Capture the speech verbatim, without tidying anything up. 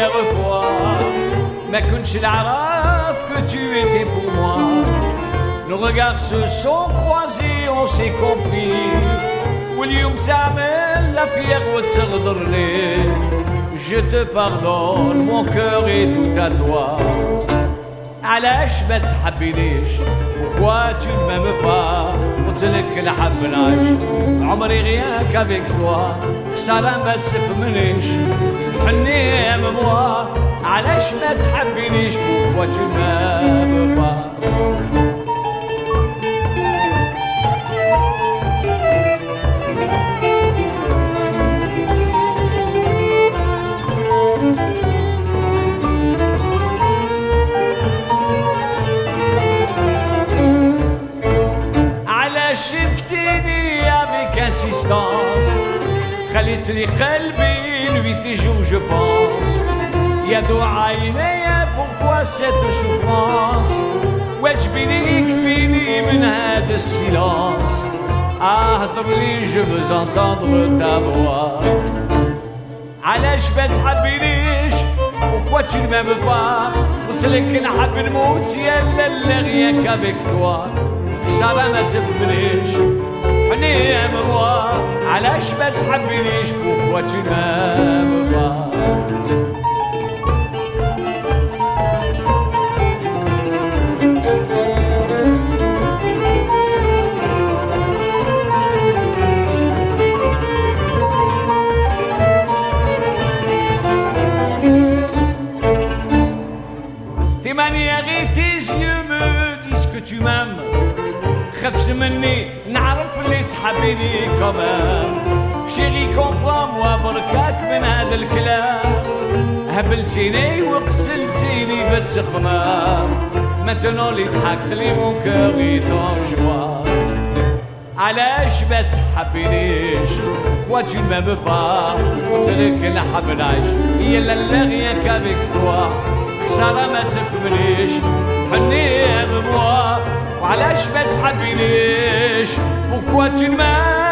première fois. Mais كنتش العرف que tu étais pour moi. Nos regards se sont croisés, on s'est compris. واليوم تعمل la fière وتصغرني. Je te pardonne, mon cœur est tout à toi. علاش ما تحبينيش pourquoi tu ne m'aimes pas قلتلك نحب نعيش عمري rien qu'avec toi خسارة ما تفهمنيش حني موا علاش ما تحبينيش pourquoi tu ne m'aimes pas. شفتيني avec insistance خليتني قلبي nuit et jour je pense يا دعاء عينيا pourquoi cette souffrance واجبيني يكفيني من هذا الsilence اهضر لي je veux entendre ta voix علاش ما تحبينيش pourquoi tu ne m'aimes pas قلتلك نحب نموت يا لا rien qu'avec toi خسارة ما تفهمنيش حني موا علاش ما تحبينيش pourquoi tu m'aimes pas. Tes manières et tes yeux me disent que tu m'aimes. خفش مني نعرف اللي تحبيني كمان شيري كومبرا بركات من هذا الكلام هبلتيني وقتلتيني بالتخمام maintenant اللي ضحكت لي مون كور est en joie علاش ما تحبينيش pourquoi tu ne m'aimes pas قلتلك نحب نعيش يا لا لا rien qu'avec toi خسارة ما تفهمنيش حني موا وعلاش ما تحبينيش pourquoi tu ne m'aimes